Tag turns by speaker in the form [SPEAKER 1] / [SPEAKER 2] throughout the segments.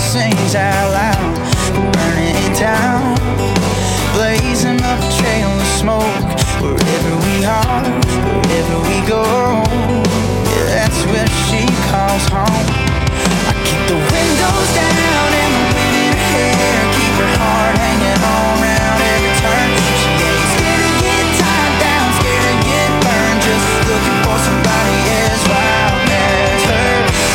[SPEAKER 1] sings out loud. Burning it down, blazing up a trail of smoke. Wherever we are, wherever we go, yeah, that's where she calls home. I keep the windows down and the wind in her hair, keep her heart hanging on round every turn. She ain't scared to get tied down, scared to get burned, just looking for somebody as wild as her.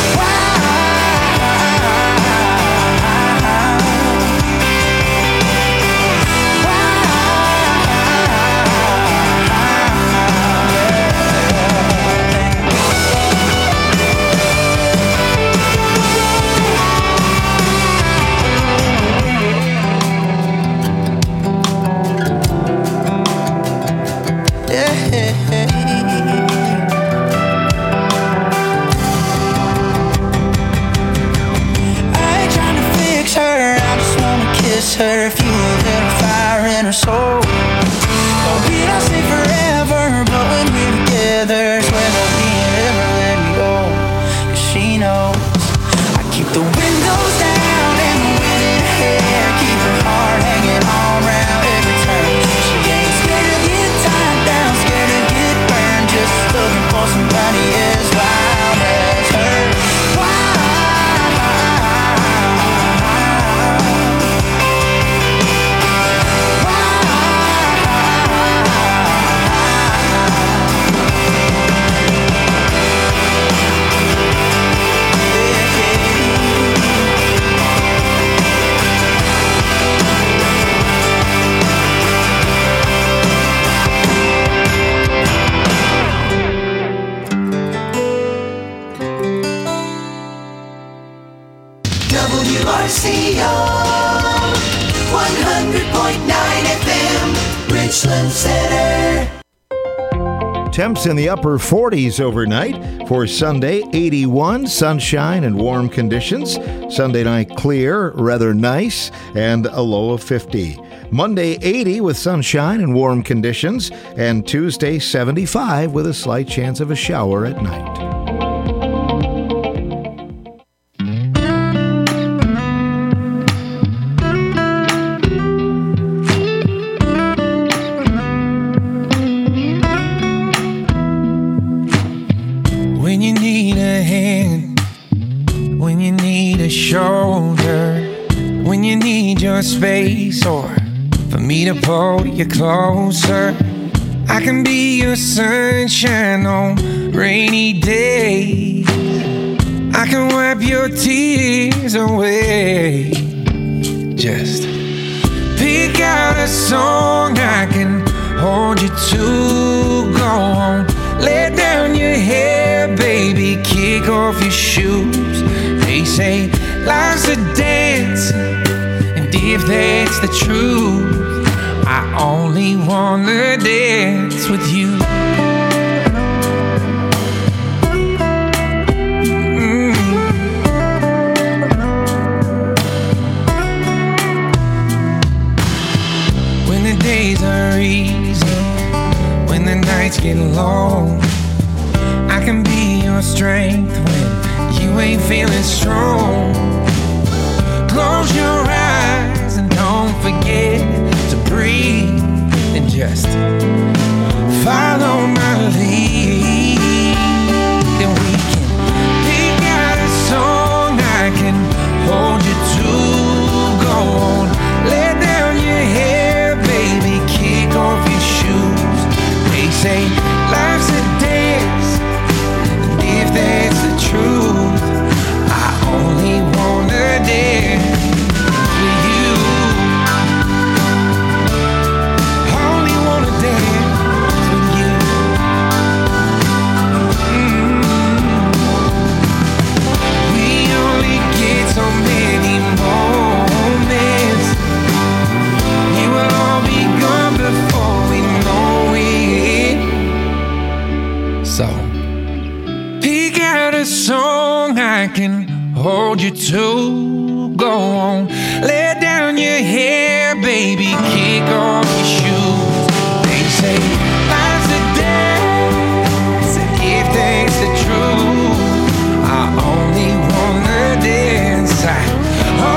[SPEAKER 1] Her, fuel a little fire in her soul. Oh, we don't stay forever, but when we're together, swear that we ain't ever let me go. 'Cause she knows I keep the windows down and the wind in her hair, keep her heart hanging on round every turn. She ain't scared to get tied down, scared to get burned, just looking for somebody as wild as her.
[SPEAKER 2] WRCO 100.9 FM, Richland Center.
[SPEAKER 3] Temps in the upper 40s overnight. For Sunday, 81, sunshine and warm conditions. Sunday night, clear, rather nice, and a low of 50. Monday, 80 with sunshine and warm conditions. And Tuesday, 75 with a slight chance of a shower at night.
[SPEAKER 4] Shoulder when you need your space, or for me to pull you closer. I can be your sunshine on rainy days. I can wipe your tears away. Just pick out a song I can hold you to. Go on, let down your hair, baby, kick off your shoes. They say life's a dance, and if that's the truth, I only wanna dance with you. When the days are easy, when the nights get long, I can be your strength when you ain't feeling strong. Close your eyes and don't forget to breathe, and just follow my lead. Then we can pick out a song I can hold you to. Go on, let down your hair, baby, kick off your shoes. They say life's a dance, and if that's the truth, I only wanna dance with you. Only wanna dance with you. We only get so many moments. We will all be gone before we know it. So pick out a song I can hold you to. Go on, let down your hair, baby, kick off your shoes. They say life's a dance, and if that's the truth, I only wanna dance. I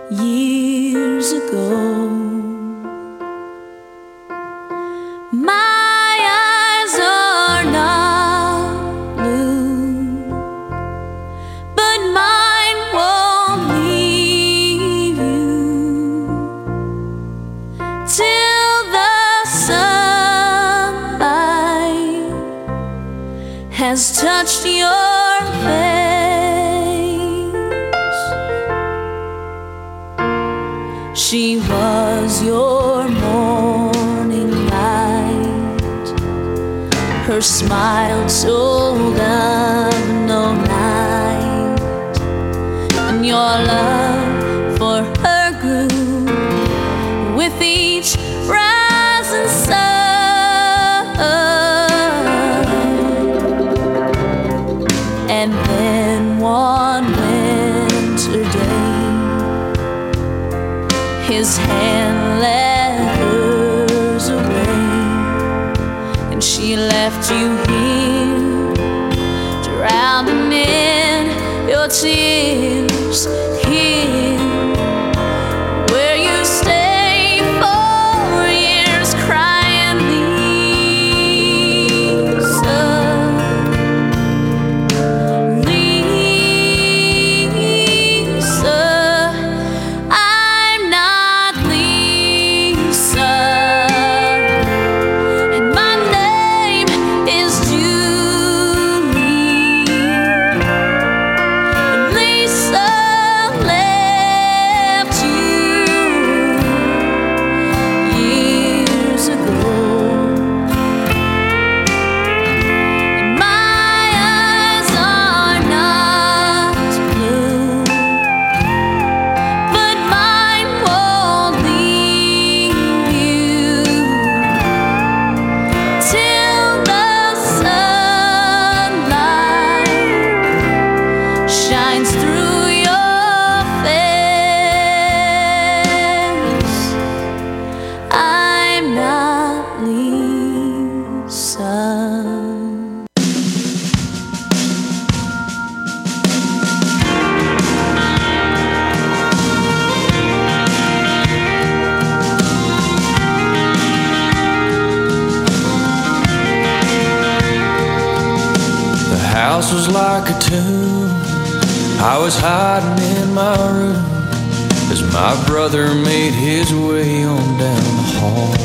[SPEAKER 5] years ago. My eyes are not blue, but mine won't leave you till the sunlight has touched your face. She was your morning light, her smile told of no night, and your love for her grew with each rising sun. And then one winter day, his hand led hers away, and she left you here, drowning in your tears, here where you stay for years, crying, Lisa, Lisa, I'm not Lisa, and my name is Julie, and Lisa left you years ago. And my eyes are not blue, but mine won't leave you till the sunlight shines through your face. I'm not Lisa.
[SPEAKER 6] The house was like a tomb. I was hiding in my room as my brother made his way on down the hall.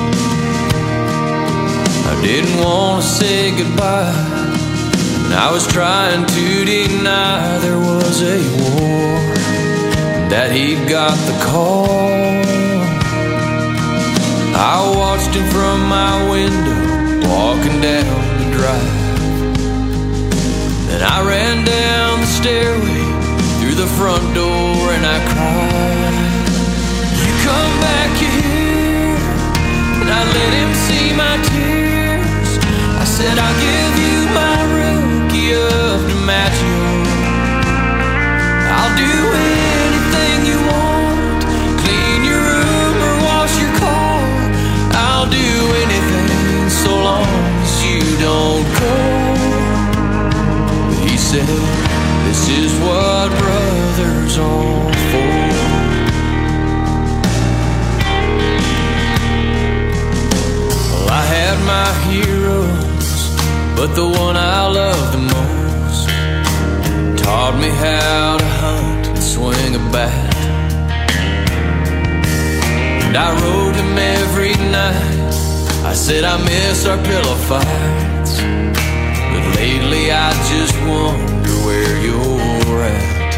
[SPEAKER 6] I didn't want to say goodbye, and I was trying to deny there was a war, that he'd got the call. I watched him from my window, walking down the drive. Then I ran down the stairway, through the front door, and I cried, you come back here. And I let him see my tears. I said, I'll give you my rookie of DiMaggio. I'll do anything you want, clean your room or wash your car. I'll do anything so long as you don't go. But he said, this is what brothers are for. Well, I had my heroes, but the one I loved the most taught me how to hunt and swing a bat. And I wrote him every night. I said I miss our pillow fights, but lately I just wonder where you're at.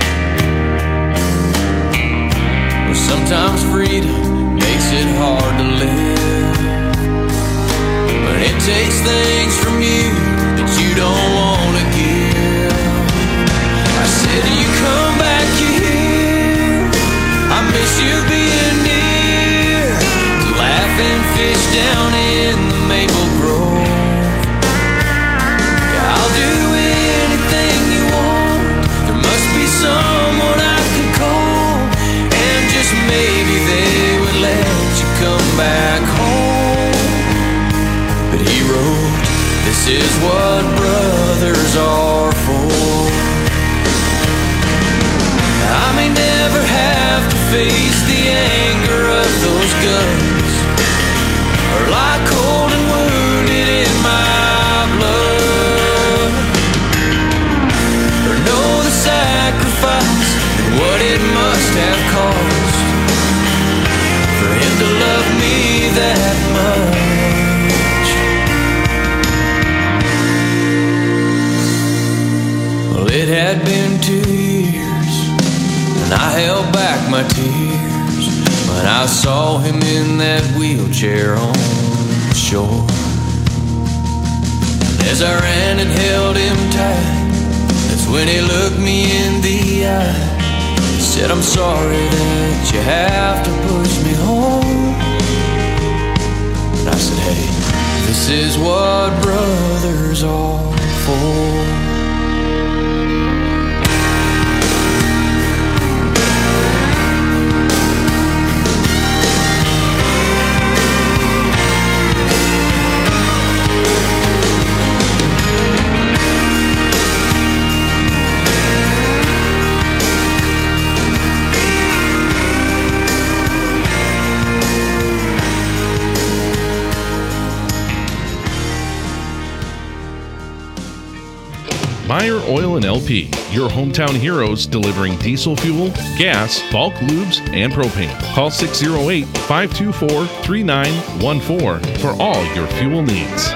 [SPEAKER 6] Well, sometimes freedom makes it hard to live, but it takes things from you that you don't want to give. I said, you come back here, I miss you being near, laughing fish down in the maple grove. Yeah, I'll do anything you want. There must be someone I can call, and just maybe they would let you come back home. But he wrote, this is what brothers are for. I may never have to face the anger of those guns are like cold and wounded in my blood, or know the sacrifice and what it must have cost for him to love me that much. Well, it had been 2 years and I held back my tears when I saw him in that wheelchair on the shore. And as I ran and held him tight, that's when he looked me in the eye. He said, I'm sorry that you have to push me home. And I said, hey, this is what brothers are for.
[SPEAKER 7] Meyer Oil and LP, your hometown heroes delivering diesel fuel, gas, bulk lubes, and propane. Call 608-524-3914 for all your fuel needs.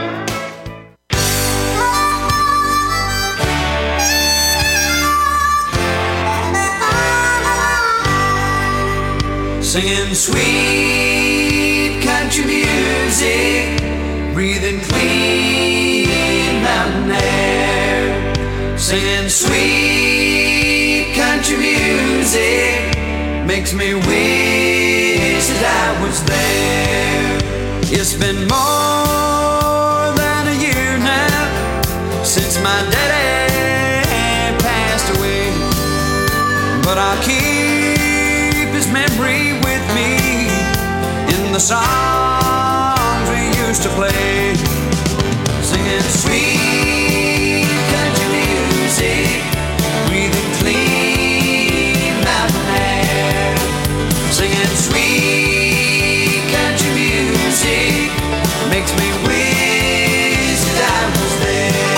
[SPEAKER 2] Singing sweet country music, breathing clean mountain air. Singing sweet country music makes me wish that I was there. It's been more than a year now since my daddy passed away, but I'll keep his memory with me in the songs we used to play. Singing sweet country music, breathing clean mountain air. Singing sweet country music makes me wish that I was there.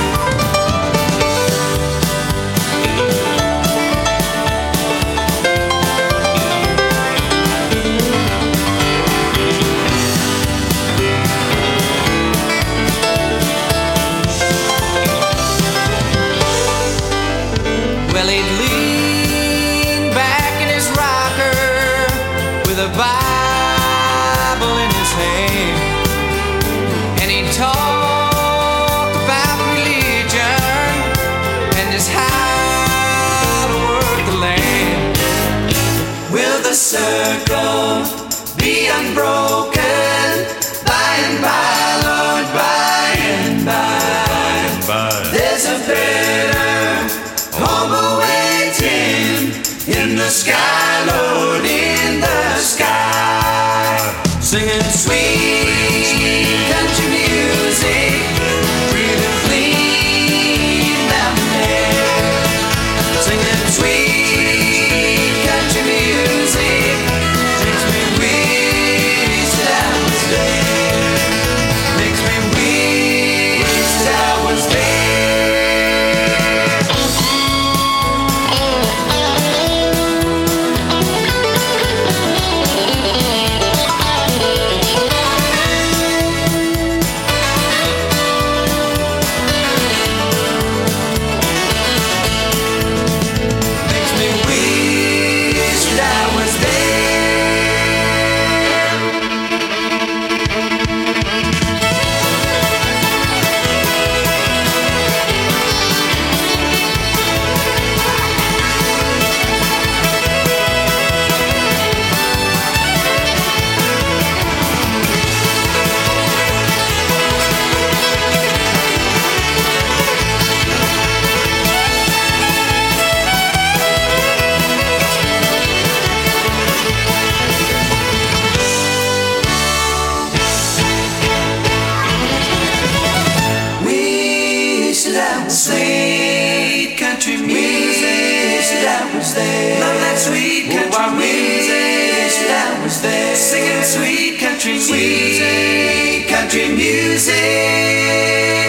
[SPEAKER 2] Well, he'd lean back in his rocker with a Bible in his hand, and he'd talk about religion and just how to work the land. Will the circle be unbroken by and by, Lord, by and by? There's a better home awaiting in the sky, Lord, in the sky. Singing sweet country music, breathing clean mountain air. Singing sweet country music makes me wish that I was there. Makes me wish that I was there. singing sweet country music, country music.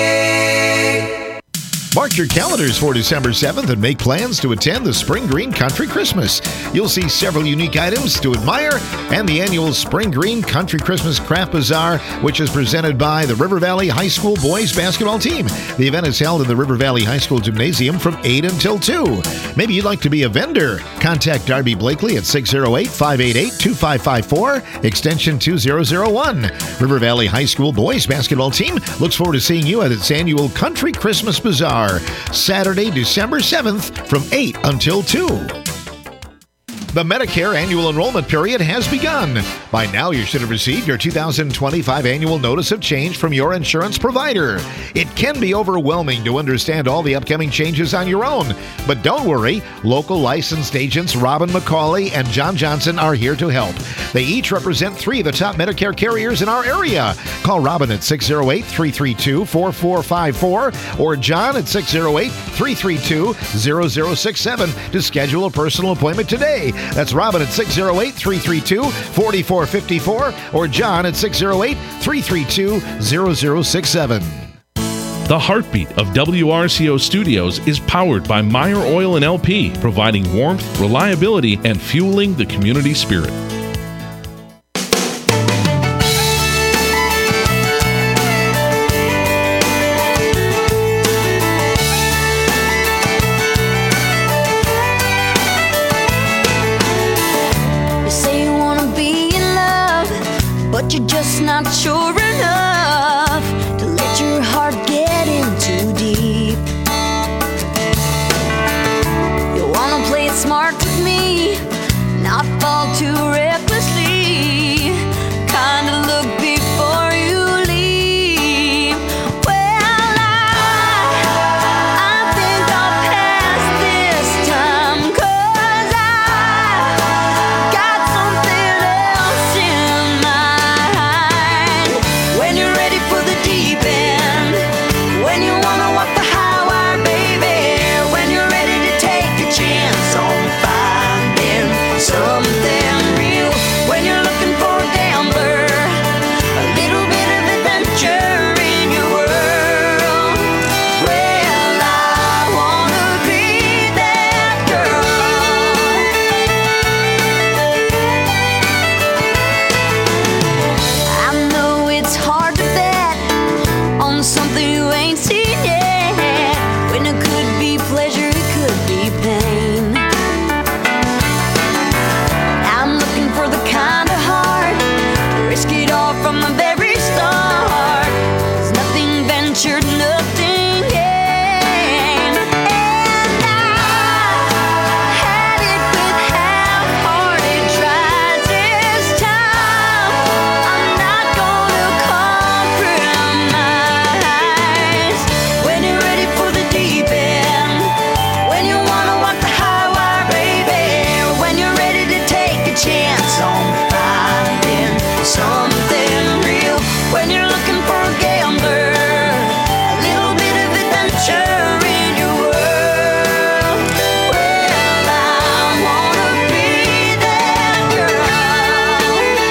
[SPEAKER 3] Mark your calendars for December 7th and make plans to attend the Spring Green Country Christmas. You'll see several unique items to admire and the annual Spring Green Country Christmas Craft Bazaar, which is presented by the River Valley High School boys basketball team. The event is held in the River Valley High School Gymnasium from 8 until 2. Maybe you'd like to be a vendor. Contact Darby Blakely at 608-588-2554, extension 2001. River Valley High School boys basketball team looks forward to seeing you at its annual Country Christmas Bazaar, Saturday, December 7th from 8 until 2. The Medicare annual enrollment period has begun. By now, you should have received your 2025 annual notice of change from your insurance provider. It can be overwhelming to understand all the upcoming changes on your own, but don't worry. Local licensed agents Robin McCauley and John Johnson are here to help. They each represent 3 of the top Medicare carriers in our area. Call Robin at 608-332-4454 or John at 608-332-0067 to schedule a personal appointment today. That's Robin at 608-332-4454 or John at 608-332-0067.
[SPEAKER 7] The heartbeat of WRCO Studios is powered by Meyer Oil and LP, providing warmth, reliability, and fueling the community spirit.
[SPEAKER 5] But you're just not sure enough to let your heart get in too deep. You wanna play it smart with me, not fall too recklessly, kinda look before you leave. Well, I think I'll pass this time, 'cause I got something else in mind. When you're ready for the deep end, when you wanna walk the high wire, baby, when you're ready to take a chance on finding something real, when you're looking for a gambler, a little bit of adventure in your world, well, I wanna be that girl. I know it's hard to bet on something you ain't seen yet, when it could be pleasure, it could be pain. I'm looking for the kind of heart to risk it all from the very start. There's nothing ventured, nothing gained. And I had it with half-hearted tries this time. I'm not gonna compromise. When you're ready for the deep end, when you wanna walk the high wire, baby, when you're ready to take a chance on finding something real, when you're looking for a gambler, a little bit of adventure in your world, well, I wanna be that girl.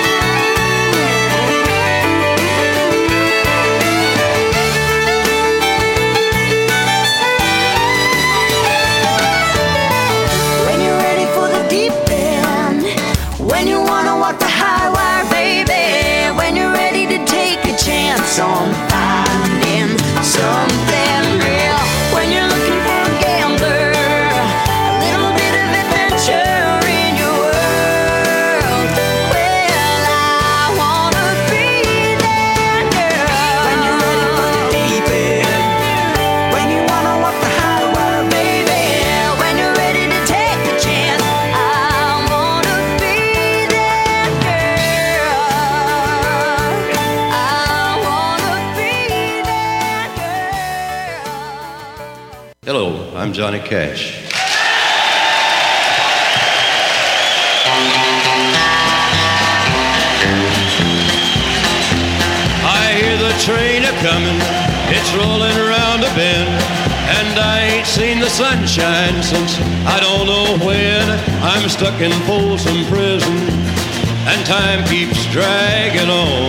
[SPEAKER 5] When you're ready for the deep end, when you wanna walk the high wire, baby, when you're ready to take a chance on finding something real, when you're looking for a gambler, a little bit of adventure in your world, well, I wanna be that girl. When you're ready for the deep end, when you wanna walk the high wire, baby, when you're ready to take a chance, I wanna be that girl. I wanna be that girl.
[SPEAKER 8] Hello, I'm Johnny Cash. I hear the train a-comin', it's rolling around a bend, and I ain't seen the sunshine since I don't know when. I'm stuck in Folsom Prison, and time keeps dragging on.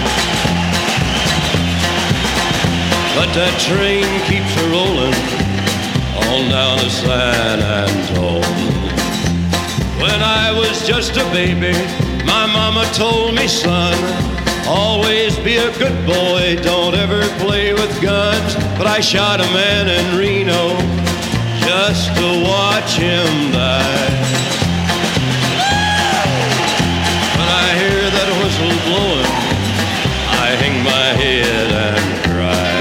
[SPEAKER 8] But that train keeps a rolling on down to San Antone. When I was just a baby, my mama told me, son, always be a good boy, don't ever play with guns. But I shot a man in Reno just to watch him die. When I hear that whistle blowing, I hang my head and cry.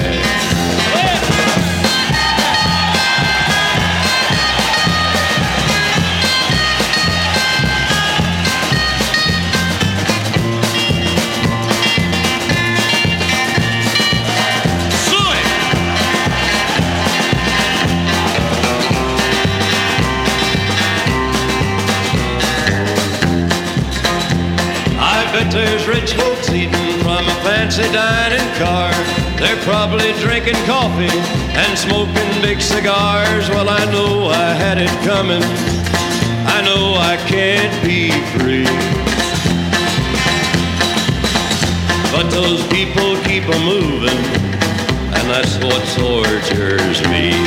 [SPEAKER 8] Bet there's rich folks eating from a fancy dining car. They're probably drinking coffee and smoking big cigars. Well, I know I had it coming. I know I can't be free. But those people keep a moving, and that's what tortures me.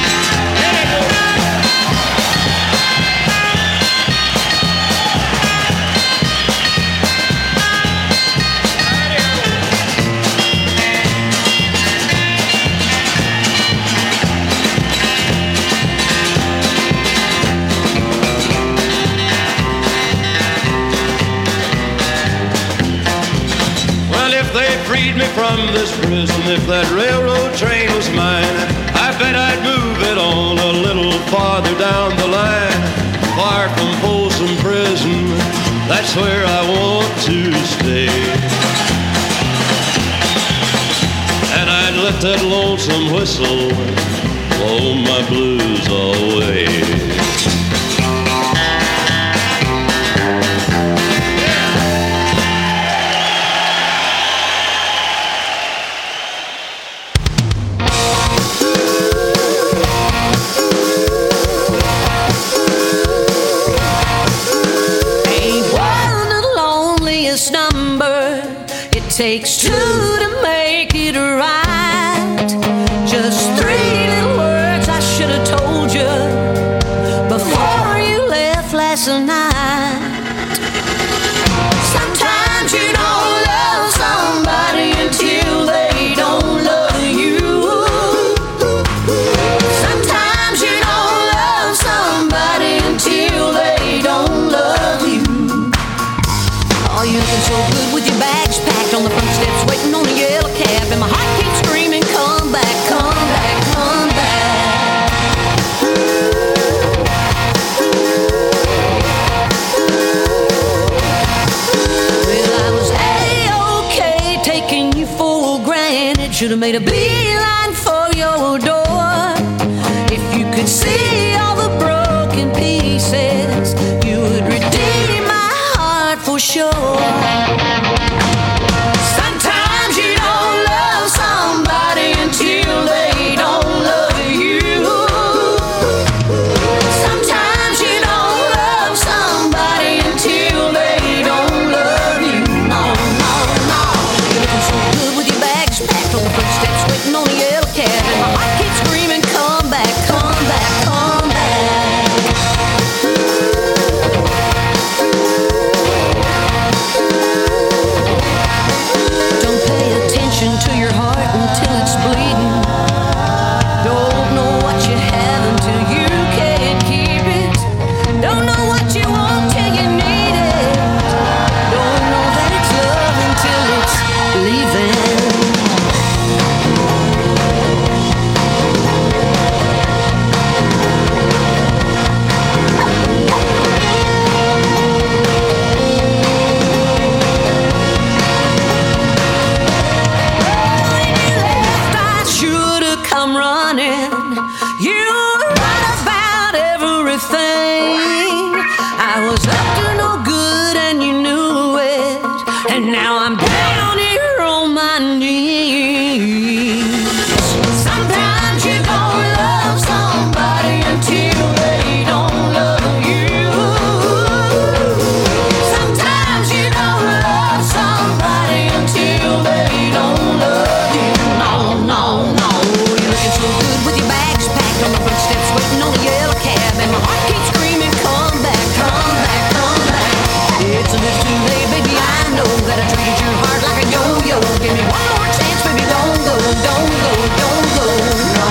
[SPEAKER 8] Freed me from this prison. If that railroad train was mine, I bet I'd move it on a little farther down the line, far from Folsom Prison. That's where I want to stay. And I'd let that lonesome whistle blow my blues away.
[SPEAKER 9] Takes two to make it right. Just three little words I should have told you before you left last night. Sometimes you don't love somebody until they don't love you. Sometimes you don't love somebody until they don't love you. Oh, you're looking so good with your bags packed on the front steps, waiting on a yellow cab, and my heart keeps screaming, come back, come back, come back. Well, I was A-OK, taking you for granted. Should have made a beeline for your door. If you could see all the broken pieces, you would redeem my heart for sure. Sometimes you don't love somebody until they don't love you. Sometimes you don't love somebody until they don't love you. No, no, no. You're looking so good with your bags packed on the front steps, waiting on a yellow cab, and my heart keeps screaming, come back, come back, come back. To your heart until it's bleeding. Don't know what you have until you can't keep it. Don't know what you want till you need it. Don't know that it's love until it's leaving. Sometimes you And if too late, baby, I know that I treated your heart like a yo-yo. Give me one more chance, baby, don't go, don't go, don't go, no.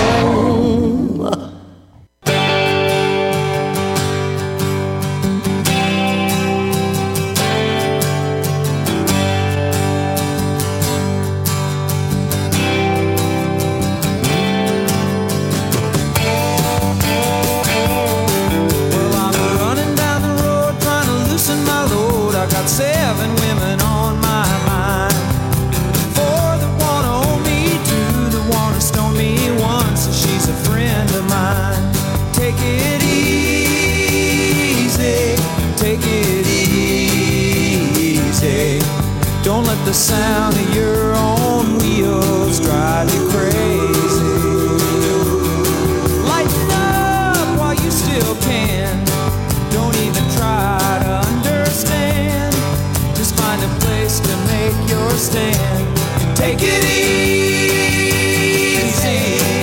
[SPEAKER 10] Well, I'm running down the road trying to loosen my load. I got 7 women on my mind. 4 that wanna own me, 2 that wanna stone me, 1 so she's a friend of mine. Take it easy, take it easy. Don't let the sound of your own wheels drive you crazy. Lighten up while you still can. Don't even try to understand. Just find a place to make your stand. Take it easy.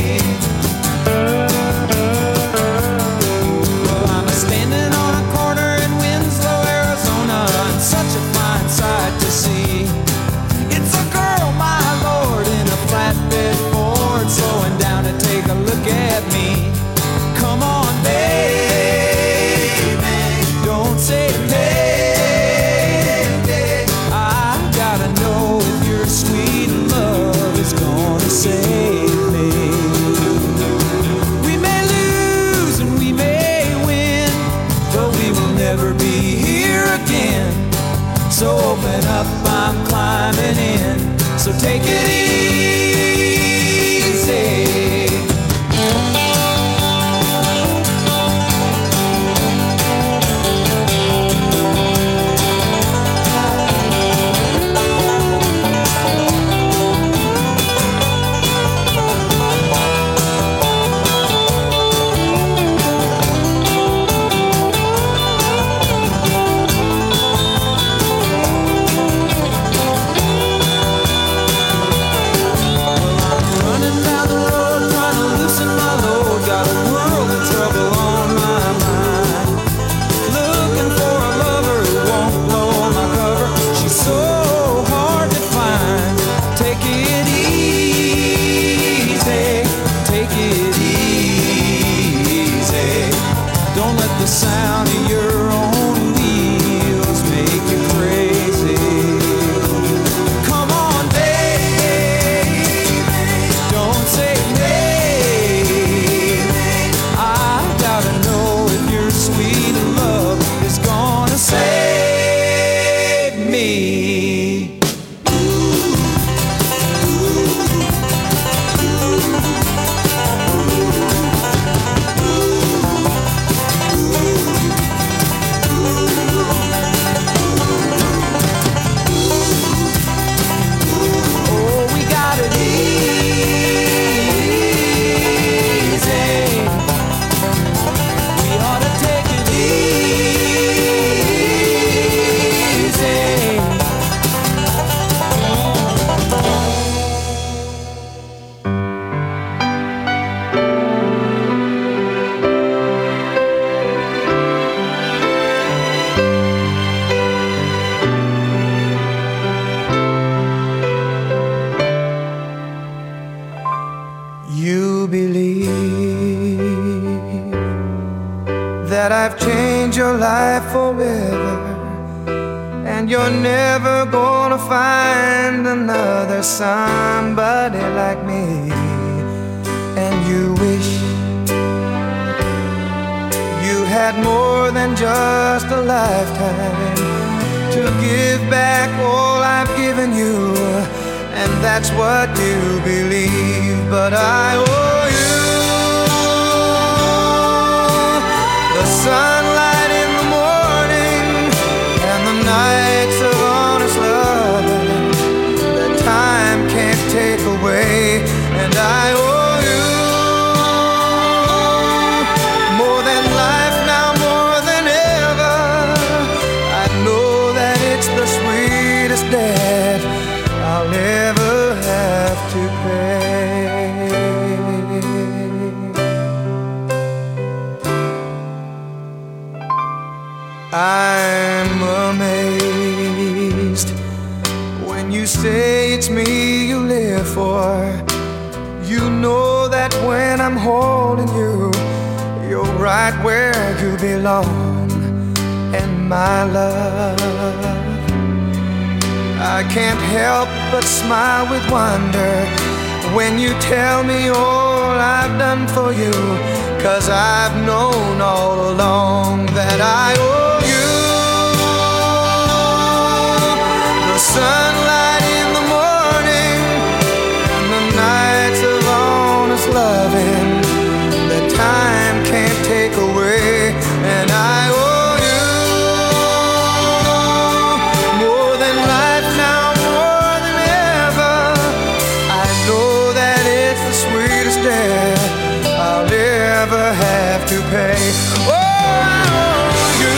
[SPEAKER 10] Well, I'm standing on a corner in Winslow, Arizona, and such a fine sight to see. It's a girl, my lord, in a flatbed Ford, slowing down to take a look at me. Come on, baby, don't say maybe. I gotta know if your sweet love is gonna save me. We may lose and we may win, but we will never be here again. So open up, I'm climbing in. So take it easy. Running down the road trying to loosen my load. Got a world of trouble on my mind. Looking for a lover who won't blow my cover. She's so hard to find. Take it easy, take it easy. Don't let the sound of your own wheels make you crazy. Come on, baby, don't say maybe. I gotta know if your sweet love is gonna save me. Oh, we got it easy. We ought to take it easy.
[SPEAKER 1] You believe that I've changed your life forever, and you're never gonna find another somebody like me. And you wish you had more than just a lifetime to give back all I've given you, and that's what you believe. But I owe you the sunlight in the morning and the nights of honest loving that time can't take away. And I owe you more than life now, more than ever. I know that it's the sweetest debt I'll never have to pay. I'm amazed
[SPEAKER 10] I'm holding you, you're right where you belong. And my love, I can't help but smile with wonder when you tell me all I've done for you, 'cause I've known all along that I owe you the sunlight in the morning and the nights of honest loving that time can't take away. And I owe you more than life now, more than ever. I know that it's the sweetest debt I'll ever have to pay. Oh, I owe you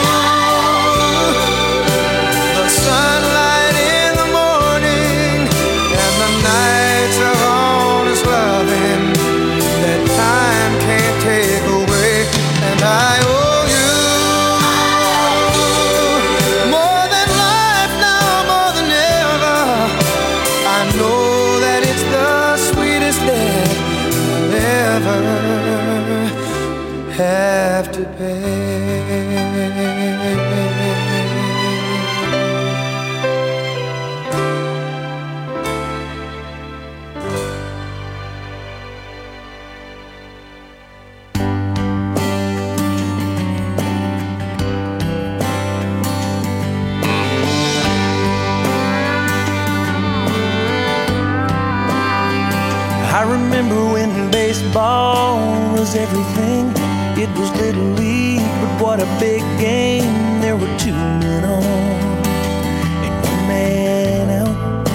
[SPEAKER 10] the sunlight in the morning and the nights of honest loving that time can't take away. And I owe you more than life now, more than ever. I know that it's the sweetest debt I'll ever have to pay.
[SPEAKER 11] I remember when baseball was everything. It was Little League, but what a big game. There were 2 men on and 1 man out.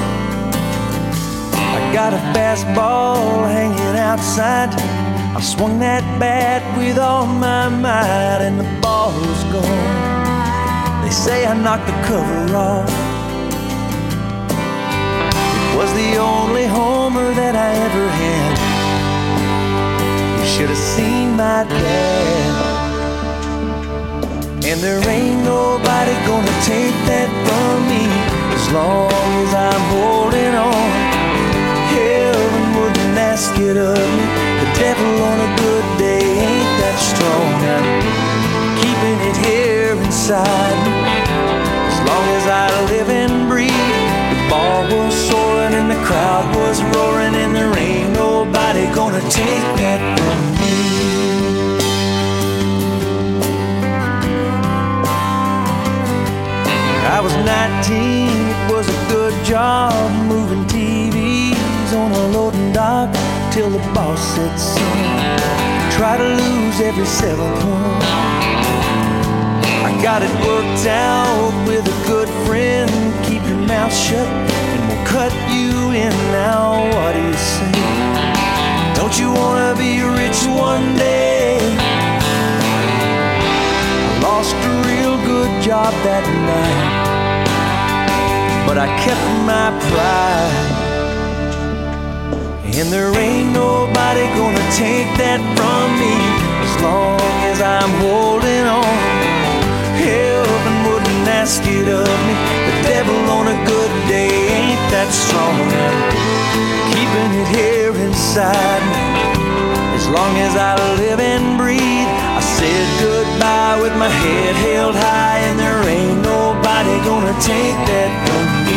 [SPEAKER 11] I got a fastball hanging outside. I swung that bat with all my might and the ball was gone. They say I knocked the cover off. Was the only homer that I ever had. You should have seen my dad. And there ain't nobody gonna take that from me as long as I'm holding on. Heaven wouldn't ask it of me. The devil on a good day ain't that strong. I'm keeping it here inside me as long as I live and breathe. The ball was soaring and the crowd was roaring, and there ain't nobody gonna take that from me. I was 19, it was a good job moving TVs on a loading dock till the boss said so. Try to lose every 7th one. I got it worked out with a good friend. Keep your mouth shut and we'll cut you in. Now what do you say? Don't you wanna be rich one day? I lost a real good job that night, but I kept my pride. And there ain't nobody gonna take that from me as long as I'm holding on. Heaven wouldn't ask it of me. The devil on a good day ain't that strong. I'm keeping it here inside me as long as I live and breathe. I said goodbye with my head held high, and there ain't nobody gonna take that from me.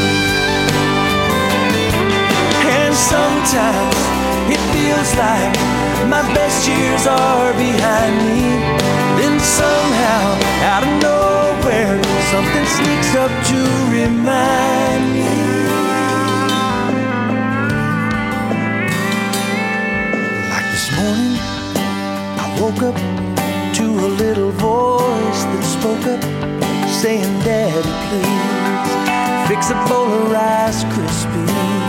[SPEAKER 11] And sometimes it feels like my best years are behind me. Then somehow, out of nowhere, something sneaks up to remind me. Like this morning, I woke up to a little voice that spoke up, saying, Daddy, please, fix a bowl of Rice Krispies.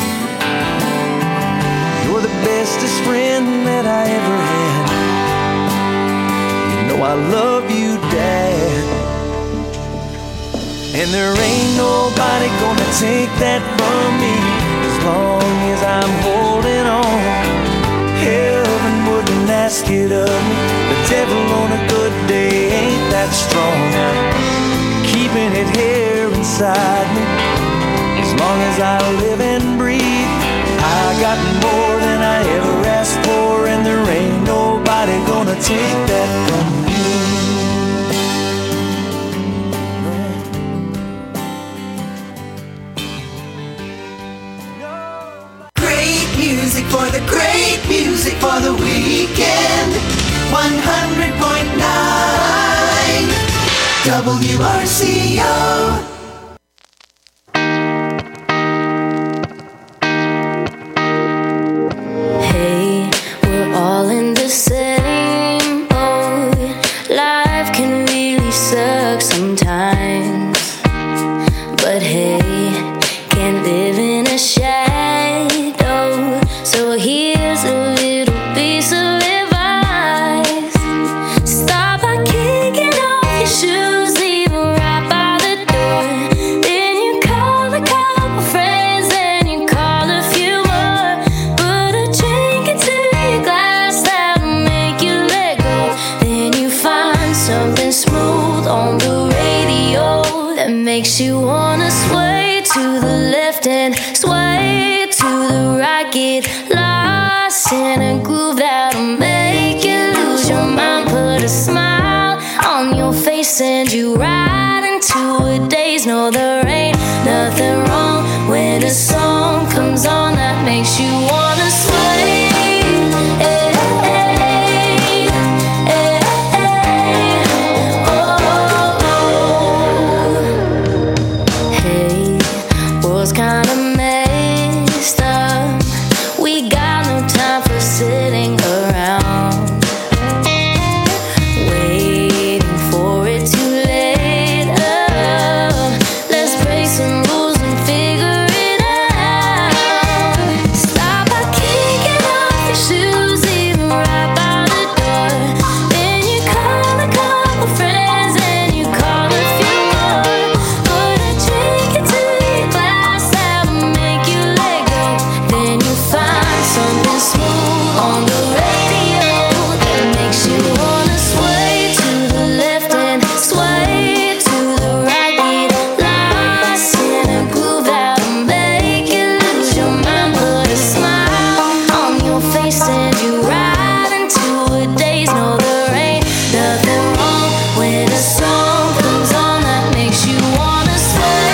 [SPEAKER 11] You're the bestest friend that I ever had. You know I love you, Dad. And there ain't nobody gonna take that from me as long as I'm holding on. Heaven wouldn't ask it of me. The devil on a good day ain't that strong. I'm keeping it here inside me as long as I live and breathe. I got more than I ever asked for, and there ain't nobody gonna take that from me.
[SPEAKER 2] Great music for the great music for the weekend. 100.9 WRCO.
[SPEAKER 5] All in the same boat. Life can really suck sometimes, but hey, can't live in a shadow. So here's a little piece of advice: stop by kicking off your shoes, leave 'em right by the door. Then you call a couple friends, then you call a few more. Put a drink into your glass, something smooth on the radio that makes you wanna sway to the left and sway to the right. Get lost in a groove that'll make you lose your mind. Put a smile on your face and you right into a daze. No, there ain't nothing wrong when a song comes on that makes you wanna sway. Kinda messed up. We got no time for sitting around waiting for it to let up. Let's break some rules and figure it out. Stop by kicking off your shoes, even right by the door. Then you call a couple friends and you call a few more. Put a drink into your glass, something smooth on the radio that makes you wanna sway to the left and sway to the right. Get lost in a groove that'll make you lose your mind. Put a smile on your face and you ride into a daze. No, there ain't nothing wrong when a song comes on that makes you wanna sway.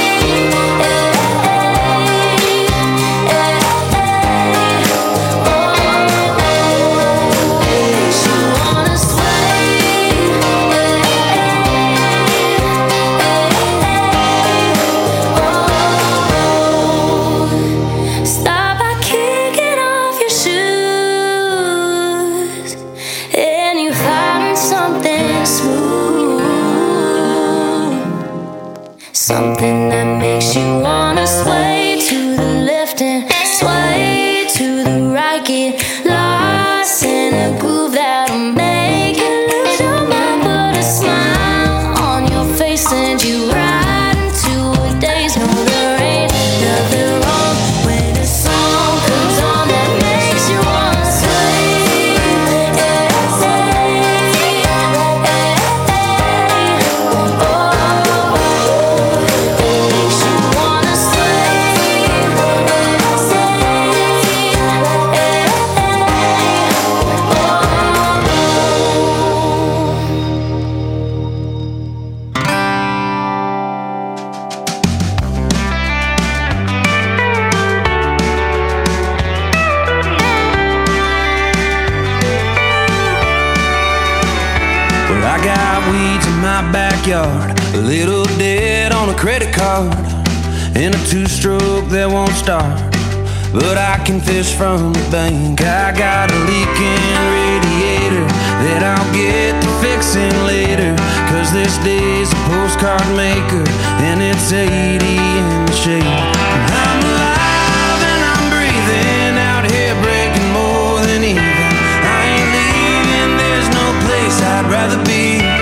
[SPEAKER 5] Something that makes you wanna sway to the left and sway to the right. Get lost in a groove that'll make you lose your mind. Put a smile on your face and you ride into a daze. No, there ain't nothing wrong when a song comes on that makes you wanna sway.
[SPEAKER 10] I got weeds in my backyard, a little debt on a credit card, and a two-stroke that won't start, but I can fish from the bank. I got a leaking radiator that I'll get to fixing later, 'cause this day's a postcard maker and it's 80 in the shade. I'm alive and I'm breathing out here, breaking more than even. I ain't leaving, there's no place I'd rather be.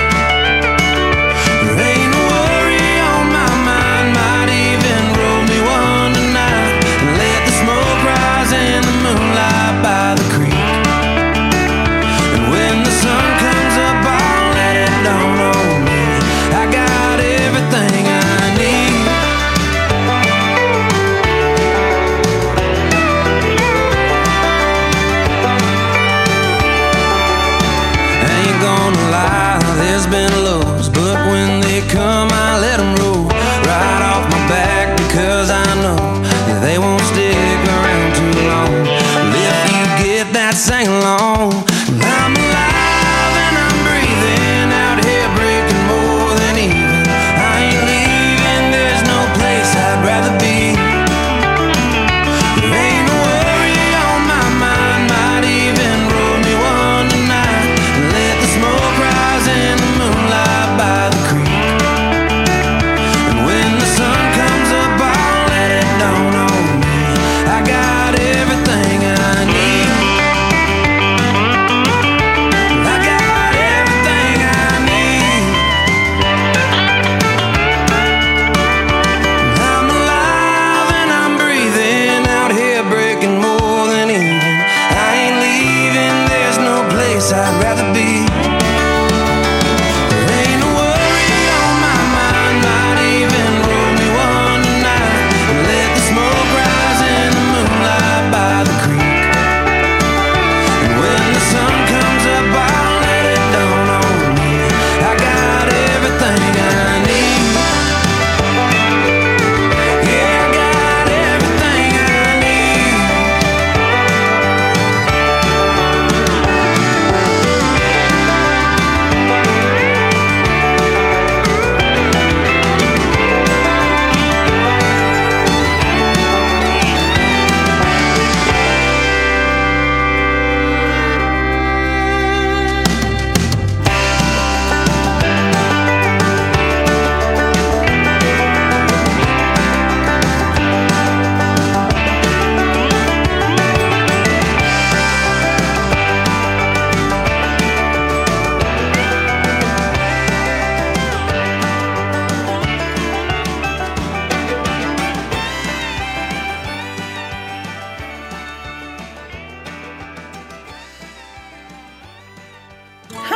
[SPEAKER 10] There ain't no worry on my mind, might even roll me one tonight and let the smoke rise in the moonlight by the creek. And when the sun comes up, I'll let it dawn on me. I got everything I need.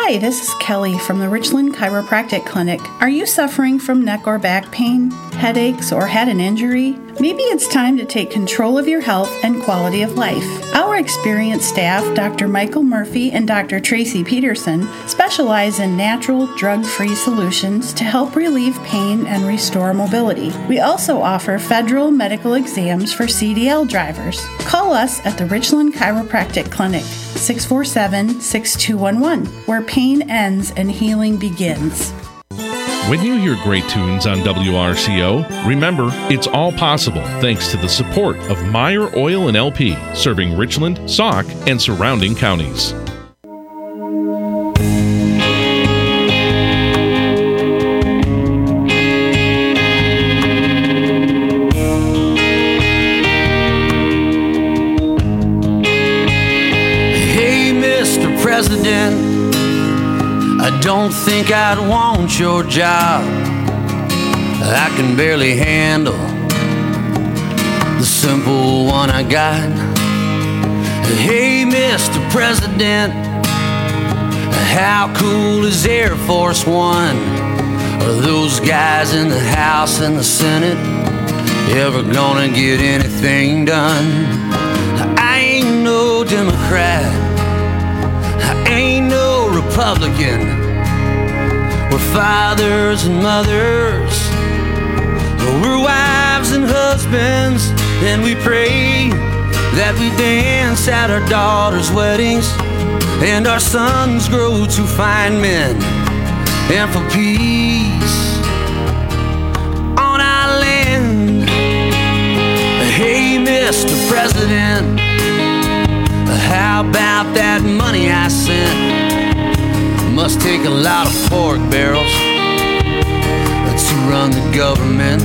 [SPEAKER 12] Hi, this is Kelly from the Richland Chiropractic Clinic. Are you suffering from neck or back pain, headaches, or had an injury? Maybe it's time to take control of your health and quality of life. Our experienced staff, Dr. Michael Murphy and Dr. Tracy Peterson, specialize in natural, drug-free solutions to help relieve pain and restore mobility. We also offer federal medical exams for CDL drivers. Call us at the Richland Chiropractic Clinic, 647-6211, where pain ends and healing begins.
[SPEAKER 7] When you hear great tunes on WRCO, remember, it's all possible thanks to the support of Meyer Oil and LP, serving Richland, Sauk, and surrounding counties.
[SPEAKER 13] Hey, Mr. President, I don't think I'd want your job. I can barely handle the simple one I got. Hey, Mr. President, how cool is Air Force One? Are those guys in the House and the Senate ever gonna get anything done? I ain't no Democrat, I ain't no Republican. We're fathers and mothers, we're wives and husbands, and we pray that we dance at our daughters' weddings and our sons grow to fine men, and for peace on our land. Hey, Mr. President, how about that money I sent? Must take a lot of pork barrels to run the government.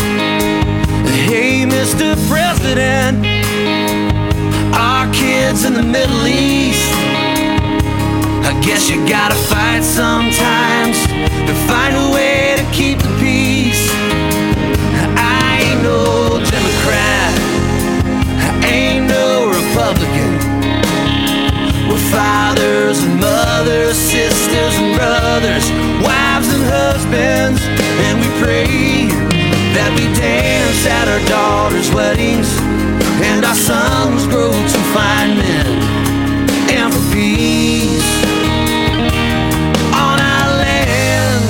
[SPEAKER 13] Hey, Mr. President, our kids in the Middle East, I guess you gotta fight sometimes to find a way to keep the peace. I ain't no Democrat, I ain't no Republican. We're fathers and mothers, sisters and brothers, wives and husbands, and we pray that we dance at our daughters' weddings and our sons grow to fine men, and for peace on our land.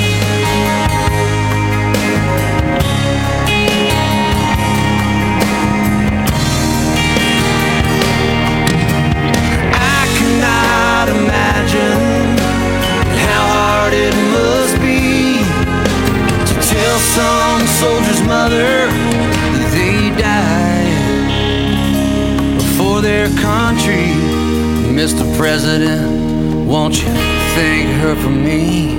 [SPEAKER 13] I cannot imagine how hard it must be to tell some soldier's mother that they died for their country. Mr. President, won't you thank her for me?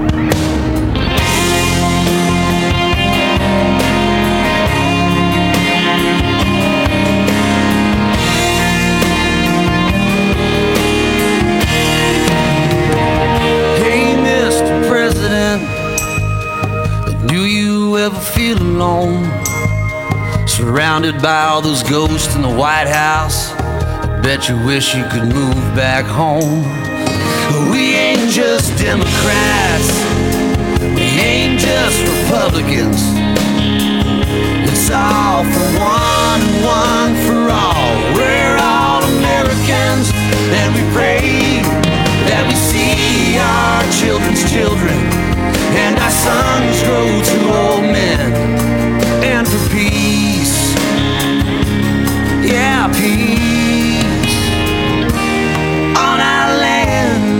[SPEAKER 13] Hey, Mr. President, do you ever feel alone, surrounded by all those ghosts in the White House? I bet you wish you could move back home. We ain't just Democrats, we ain't just Republicans. It's all for one and one for all. We're all Americans, and we pray that we see our children's children and our sons grow to old men, and for peace, yeah, peace on our land.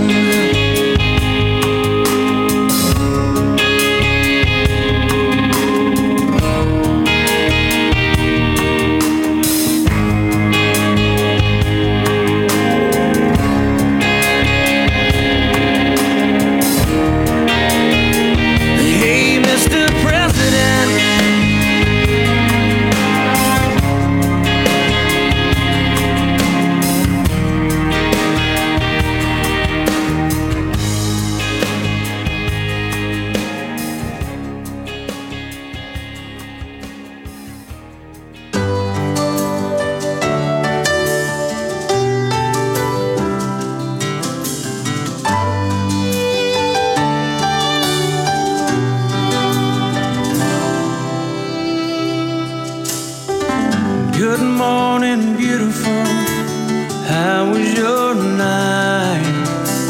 [SPEAKER 11] Good morning, beautiful. How was your night?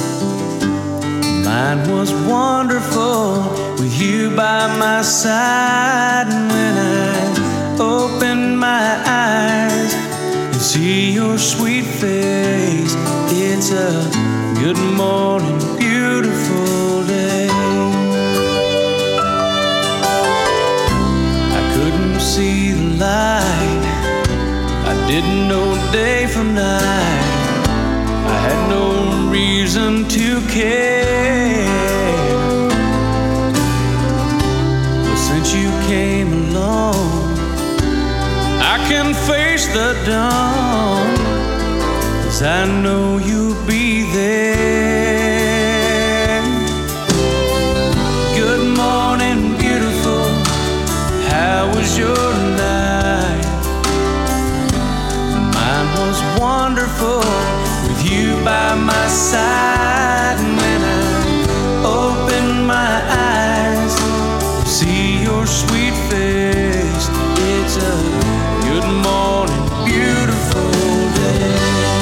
[SPEAKER 11] Mine was wonderful with you by my side. And when I open my eyes and see your sweet face, it's a good morning, beautiful day. I couldn't see the light, I didn't know day from night, I had no reason to care. But since you came along, I can face the dawn, 'cause I know you'll be there. Good morning, beautiful. How was your night? Mine was wonderful with you by my side. And when I open my eyes, see your sweet face, it's a good morning, beautiful day.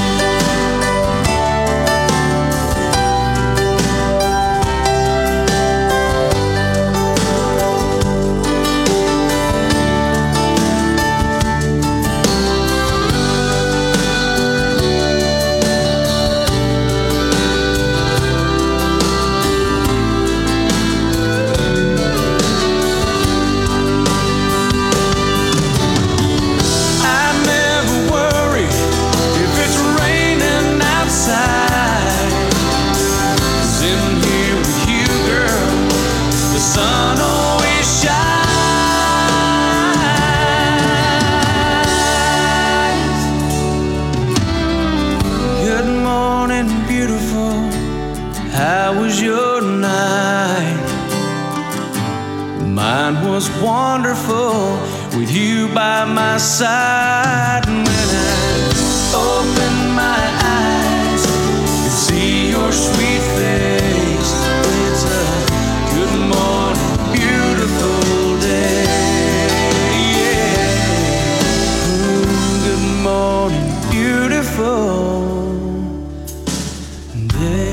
[SPEAKER 11] Wonderful with you by my side. And when I open my eyes and see your sweet face, it's a good morning, beautiful day. Yeah. Good morning, beautiful day.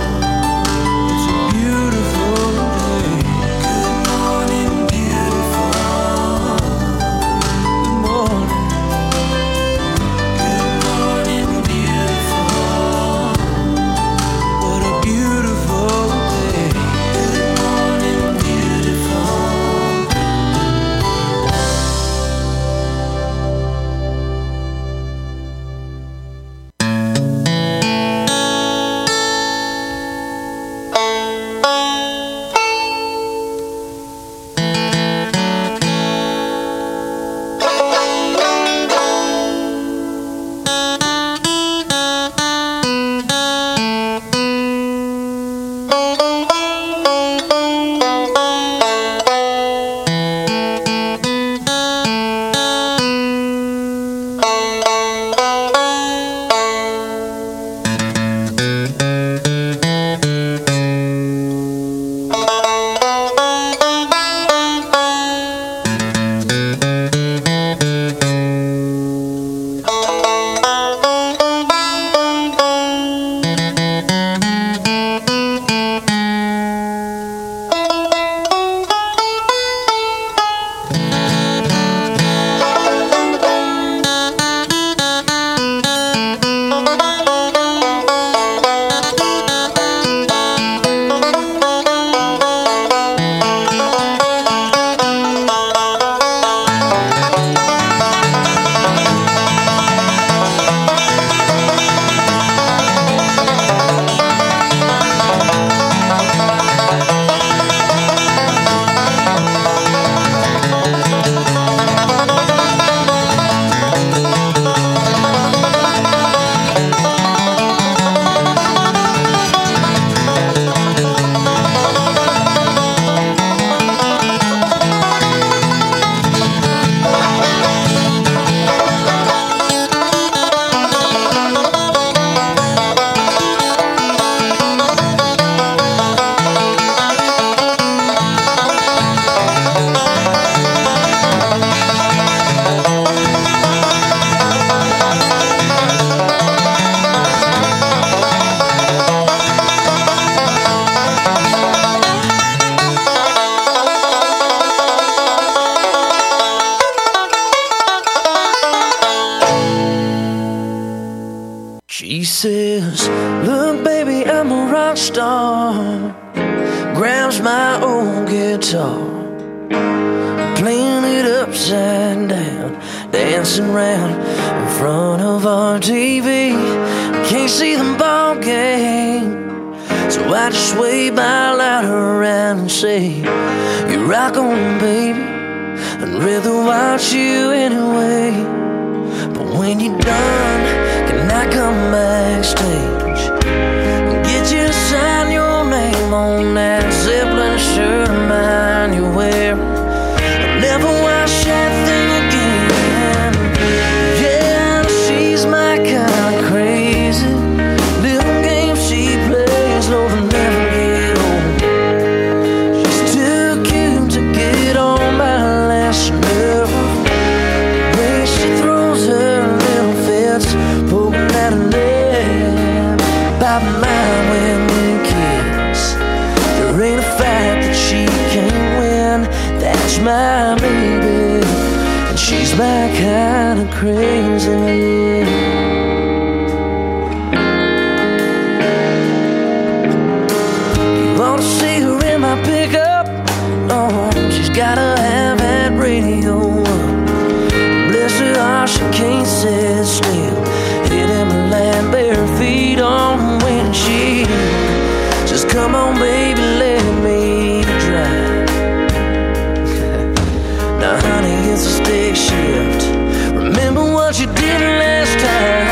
[SPEAKER 11] Beautiful day. Good morning, beautiful.
[SPEAKER 13] She says, look baby, I'm a rock star. Grabs my old guitar, playing it upside down, dancing round in front of our TV. Can't see the ball game, so I just wave my louder around and say, you rock on baby, I'd rather watch you anyway. But when you're done, can I come backstage and get you to sign your name on that Zeppelin shirt of mine you wear? I'll never wash that thing again. Yeah, she's my kind of crazy. Little game she plays, no, they'll never get old. She's too cute to get on my last nerve. The way she throws her little fits, poking at a leg by mine when we kiss. There ain't a fight that she can't win. That's my baby, and she's my kind of crazy. You ought to see her in my pickup. Oh, she's gotta have that radio up. Bless her heart, she can't sit still. Hitting my land, bare feet on the windshield. Just come on, baby, let me drive. Now, honey, it's a stick shift. Remember what you did last time.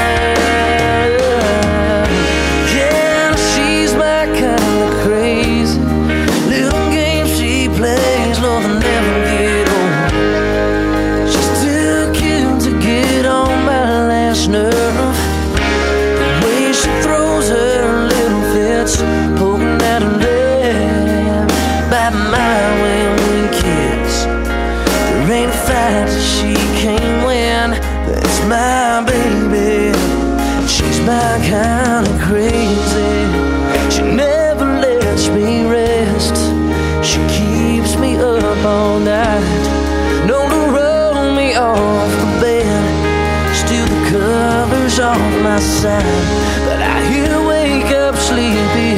[SPEAKER 13] Yeah, she's my kind of crazy. Little game she plays, no, they'll never get old. She's too cute to get on my last nerve. The way she throws her little fits, poking at a leg by mine when we kiss. There ain't a fight that she can't win. That's my baby, she's my kind of crazy. She never lets me rest. She keeps me up all night, known to roll me off the bed, steal the covers off my side. But I hear